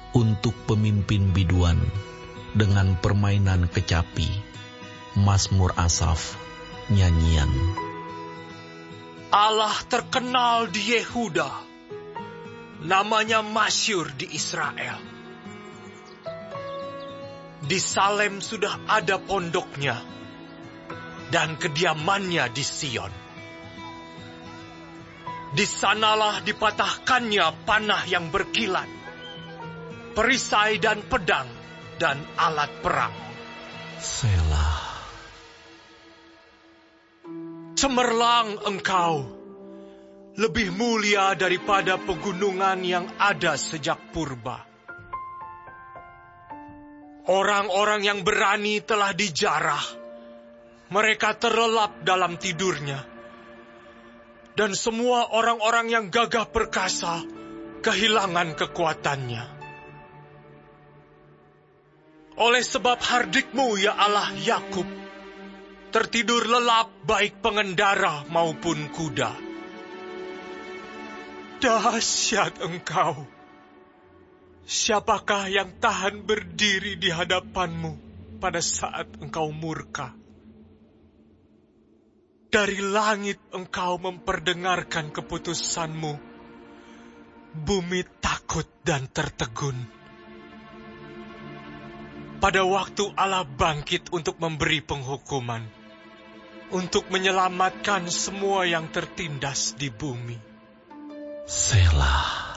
untuk pemimpin biduan dengan permainan kecapi, Mazmur Asaf, nyanyian. Allah terkenal di Yehuda, namanya masyhur di Israel. Di Salem sudah ada pondoknya, dan kediamannya di Sion. Di sanalah dipatahkannya panah yang berkilat, perisai dan pedang, dan alat perang. Selah. Cemerlang engkau, lebih mulia daripada pegunungan yang ada sejak purba. Orang-orang yang berani telah dijarah, mereka terlelap dalam tidurnya. Dan semua orang-orang yang gagah perkasa kehilangan kekuatannya. Oleh sebab hardikmu, ya Allah Yakub, tertidur lelap baik pengendara maupun kuda. Dahsyat engkau. Siapakah yang tahan berdiri di hadapanmu pada saat engkau murka? Dari langit engkau memperdengarkan keputusanmu. Bumi takut dan tertegun. Pada waktu Allah bangkit untuk memberi penghukuman, untuk menyelamatkan semua yang tertindas di bumi. Selah.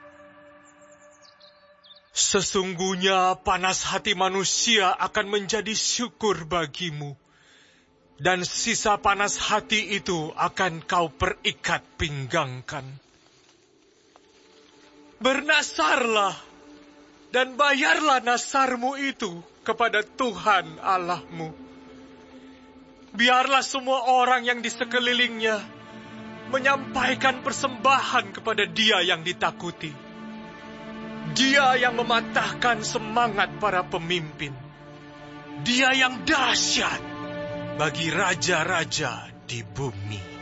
Sesungguhnya panas hati manusia akan menjadi syukur bagimu, dan sisa panas hati itu akan kau perikat pinggangkan. Bernasarlah dan bayarlah nasarmu itu kepada Tuhan Allahmu. Biarlah semua orang yang di sekelilingnya menyampaikan persembahan kepada Dia yang ditakuti. Dia yang mematahkan semangat para pemimpin. Dia yang dahsyat bagi raja-raja di bumi.